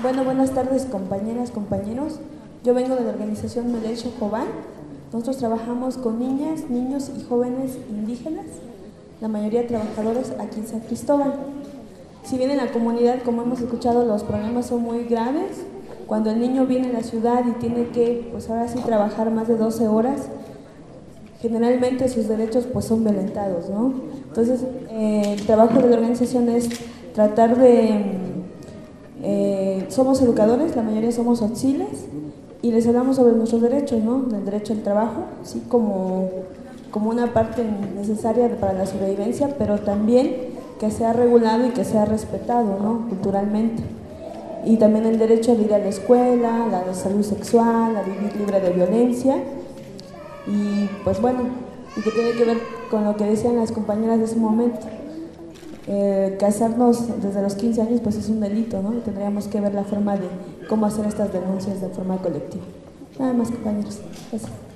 Bueno, buenas tardes compañeras, compañeros. Yo vengo de la organización Melesho Jovan. Nosotros trabajamos con niñas, niños y jóvenes indígenas, la mayoría trabajadores aquí en San Cristóbal. Si bien en la comunidad, como hemos escuchado, los problemas son muy graves, cuando el niño viene a la ciudad y tiene que, pues ahora sí, trabajar más de 12 horas, generalmente sus derechos pues son violentados, ¿no? Entonces, el trabajo de la organización es tratar de... somos educadores, la mayoría somos auxiles, y les hablamos sobre nuestros derechos, ¿no? El derecho al trabajo, sí, como una parte necesaria para la sobrevivencia, pero también que sea regulado y que sea respetado, ¿no? Culturalmente. Y también el derecho de ir a la escuela, a la salud sexual, a vivir libre de violencia. Y pues bueno, y que tiene que ver con lo que decían las compañeras de ese momento. Casarnos desde los 15 años pues es un delito, ¿no? Y tendríamos que ver la forma de cómo hacer estas denuncias de forma colectiva. Nada más, compañeros. Gracias.